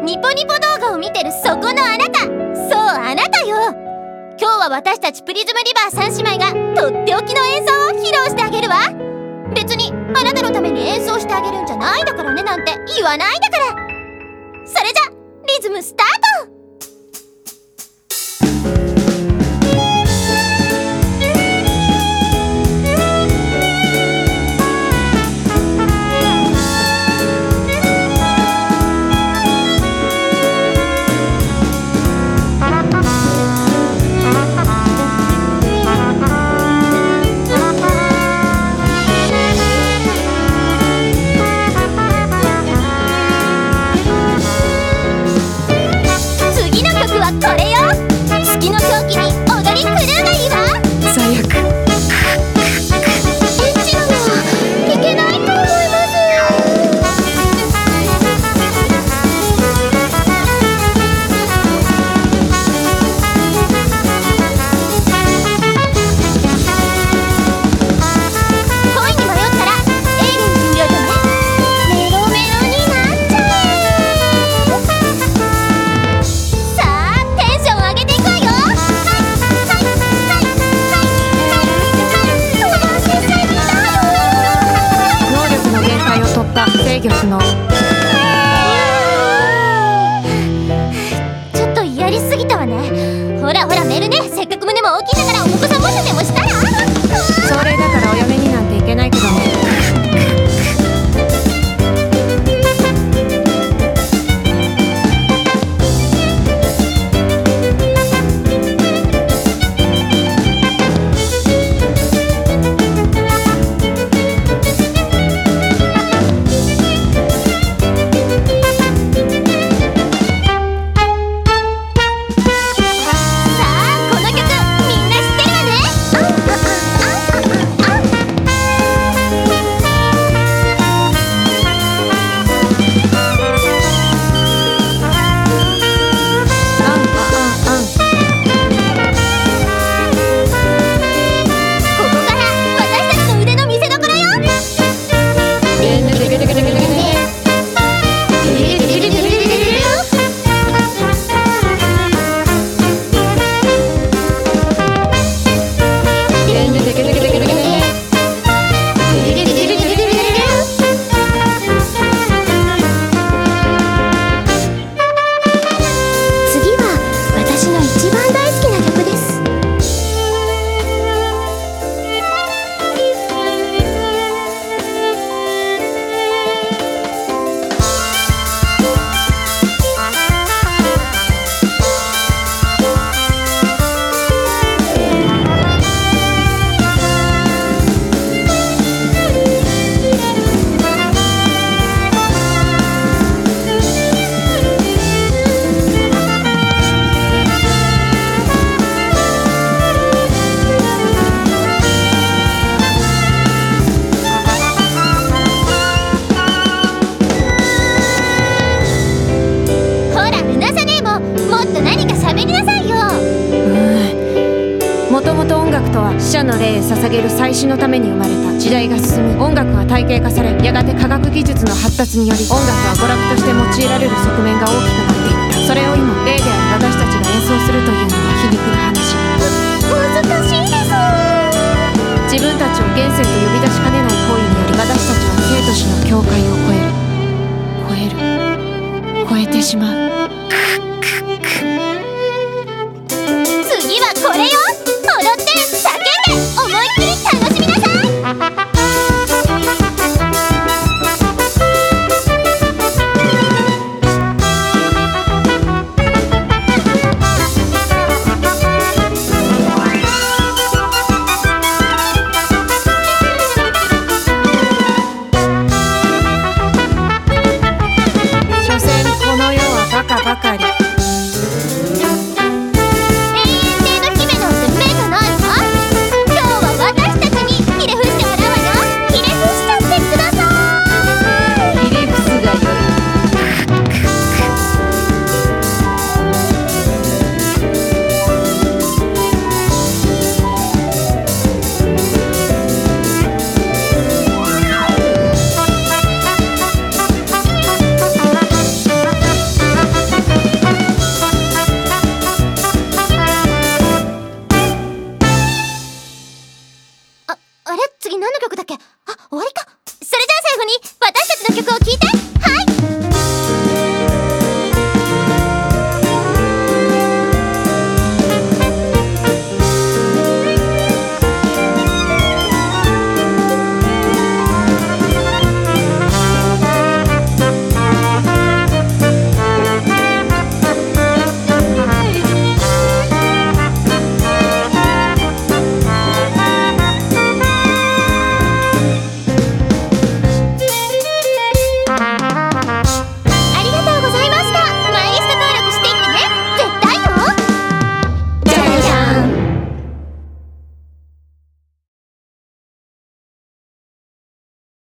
ニポニポ動画を見てるそこのあなた、そうあなたよ。今日は私たちプリズムリバー3姉妹がとっておきの演奏を披露してあげるわ。別にあなたのために演奏してあげるんじゃないんだからねなんて言わないんだから。それじゃリズムスタート。これよ。月の狂気に踊り狂うがいいわ。 最悪。 エッチなのはいけないと思います。恋に迷ったらエイリンに見ようとね。メロメロになっちゃえ。さあテンション上げていくわよ。 能力の限界を突破。制御不能。 ちょっとやりすぎたわね。ほらほらメルね、せっかく胸も大きいんだからお子さん持ってでもしたら。 それだからお嫁になんていけないけどね。もともと音楽とは死者の霊へ捧げる祭祀のために生まれた。時代が進み音楽は体系化され、やがて科学技術の発達により音楽は娯楽として用いられる側面が大きくなっていった。それを今霊である私たちが演奏するというのは皮肉な話。 難しいです。 自分たちを現世と呼び出しかねない行為により私たちは生と死の境界を越えてしまう。 次はこれよ。踊って叫んで思いっきり楽しみなさい。 所詮この世はバカばかり。